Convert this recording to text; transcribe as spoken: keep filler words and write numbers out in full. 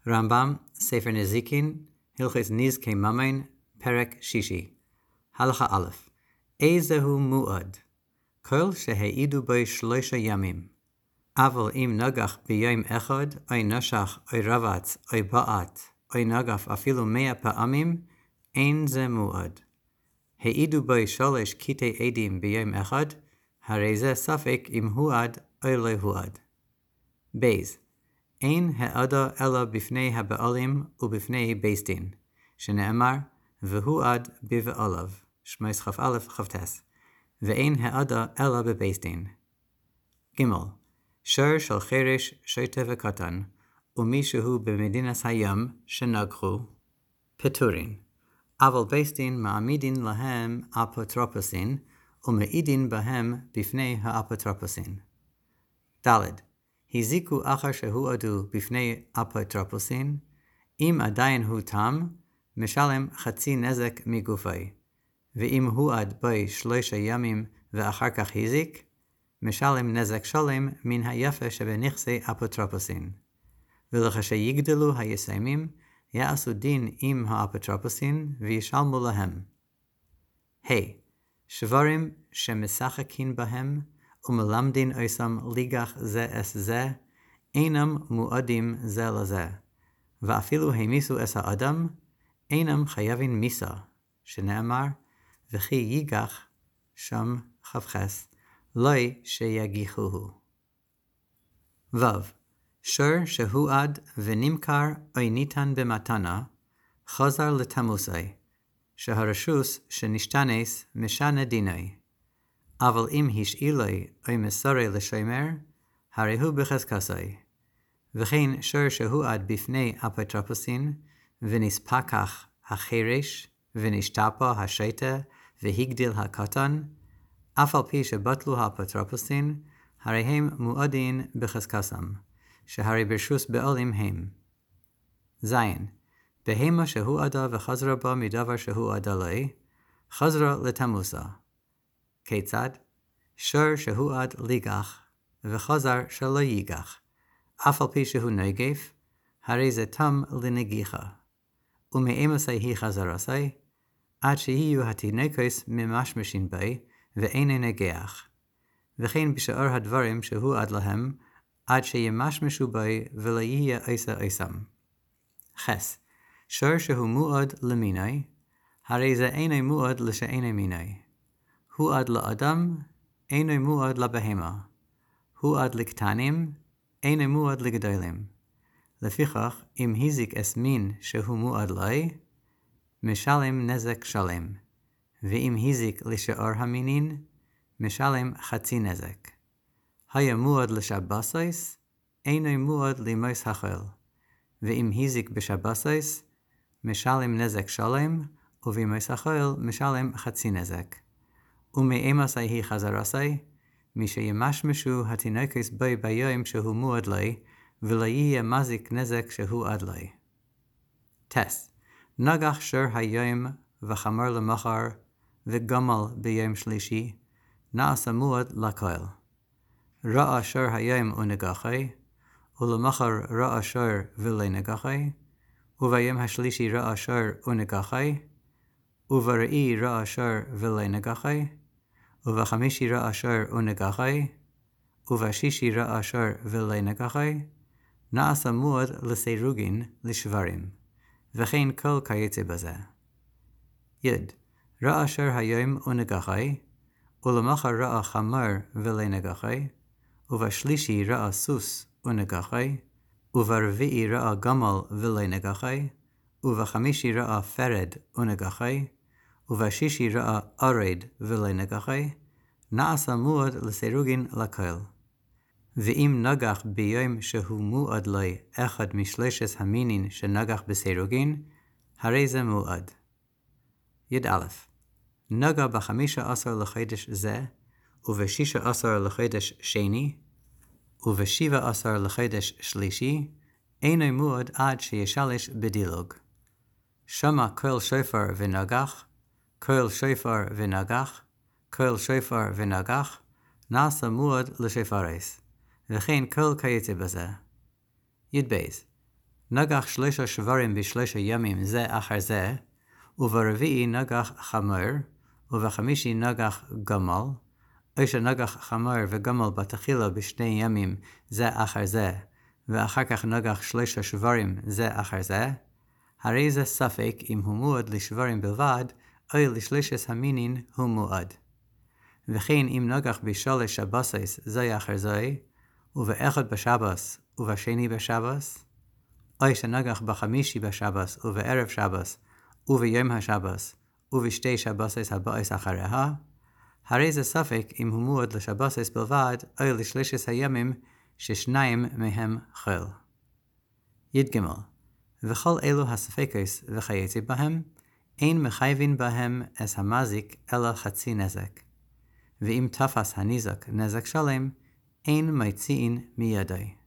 רמב"ם, ספר נזיקין, הלכות נזקי ממון, פרק שישי. הלכה א', איזהו מועד? כל שהעידו בו שלושה ימים. אבל אם נגח ביום אחד, או נשך, או רבץ, או בעט, או נגף אפילו מאה פעמים, אין זה מועד. העידו בו שלוש קטעי עדים ביום אחד, הרי זה ספק אם הועד או לא הועד. בייז, אין העדה אלא בפני הבעלים ובפני בית דין, שנאמר, והועד בבעליו, שמות כ"א כ"ט, ואין העדה אלא בבית דין. ג' שר של חירש, שוטה וקטן, ומישהו במדינת הים שנגחו, פטורין. אבל בית דין מעמידין להם אפוטרופוסין, ומעידין בהם בפני האפוטרופוסין. ד' הזיקו אחר שהועדו בפני אפוטרופוסין, אם עדיין הוא תם, משלם חצי נזק מגופי, ואם הועד בו שלושה ימים ואחר כך הזיק, משלם נזק שלם מן היפה שבנכסי אפוטרופוסין. ולכשיגדלו היסיימים, יעשו דין עם האפוטרופוסין וישלמו להם. ה. שברים שמשחקין בהם ומלמדין אוסם ליגח זה אס זה, אינם מועדים זה לזה, ואפילו המיסו אס האדם, אינם חייבים מיסה, שנאמר, וכי ייגח שם חפחס, לא שיגיחוהו. ו. שר שהועד ונמכר או ניתן במתנה, חזר לתמוסי, שהרשוס שנשתנס משנה דיני. אבל אם השאילי או מסורי לשומר, הרי הוא בחזקסי. וכן שר שהועד בפני אפוטרופוסין, ונספקח החירש, ונשתפה השוטה, והגדיל הקטן, אף על פי שבטלו האפוטרופוסין, הרי הם מועדין בחזקסם, שהרי ברשוס בעלים הם. זין, בהמה שהועדה וחזרה בה מדבר שהועדה לו, חזרה לתמוסה. כיצד? שר שהועד ליגח, וחזר שלא ייגח, אף על פי שהוא נגף, הרי זה תם לנגיחה. ומאמסי היא חזרסי, עד שיהיו התינוקות ממשמשים בי, ואין נגח. וכן בשאר הדברים שהועד להם, עד שימשמשו בי ולא יהיה עשה עשם. חס, שר שהוא מועד למיני, הרי זה אינו מועד לשאינו מיני. הועד לאדם, אינו מועד לבהמה. הועד לקטנים, אינו מועד לגדולים. לפיכך, אם הזיק אס מין שהוא מועד לי, משלם נזק שלם, ואם הזיק לשאר המינין, משלם חצי נזק. היה מועד לשבסייס, אינו מועד למוס החול, ואם הזיק בשבסייס, משלם נזק שלם, ובמוס החול משלם חצי נזק. ומאמסי היא חזרסי, מי שימשמשו התינוקות בי ביום שהוא מועד לי, ולא יהיה מזיק נזק שהוא עד לי. טס, נגח שר היום וחמר למחר, וגמל ביום שלישי, נעשה מועד לכל. ראה שר היום ונגחי, ולמחר ראה שר ולא נגחי, וביום השלישי ראה שר ונגחי, וברעי ראה שר ולא נגחי, ובחמישי ראה שר ונגחי, ובשישי ראה שר ולא נגחי, נעשה מועד לסירוגין לשברים, וכן כל כיוצא בזה. יד, ראה שר היום ונגחי, ולמחר ראה חמר ולא נגחי, ובשלישי ראה סוס ונגחי, וברביעי ראה גמל ולא נגחי, ובחמישי ראה פרד ונגחי, ובשישי ראה ארד ולא נגחי, נעשה מועד לסירוגין לכל. ואם נגח ביום שהוא מועד לי אחד משלושת המינין שנגח בסירוגין, הרי זה מועד. י"א נגע בחמישה עשר לחודש זה, ובשישה עשר לחודש שני, ובשבע עשר לחודש שלישי, אינו מועד עד שישלש בדילוג. שמע קול שופר ונגח, קול שופר ונגח, קול שופר ונגח, נעשה מועד לשופרס, וכן כל כיוצא בזה. י"ב נגח שלושה שברים בשלושה ימים זה אחר זה, וברביעי נגח חמור, ובחמישי נגח גמל, או שנגח חמור וגמל בתחילה בשני ימים זה אחר זה, ואחר כך נגח שלושה שברים זה אחר זה, הרי זה ספק אם הוא מועד לשברים בלבד, או לשלושת המינין הוא מועד. וכן אם נגח בשלוש שבסס זה אחר זה, ובאחד בשבס ובשני בשבס, או שנגח בחמישי בשבס ובערב שבס, וביום השבס, ובשתי שבסס הבאס אחריה, הרי זה ספק אם הוא מועד לשבסס בלבד, או לשלושת הימים ששניים מהם חול. י"ג וכל אלו הספקס וכייצא בהם, אין מחייבין בהם as המזיק אלא חצי נזק. ואם תפס הניזק נזק שלם, אין מציין מידי.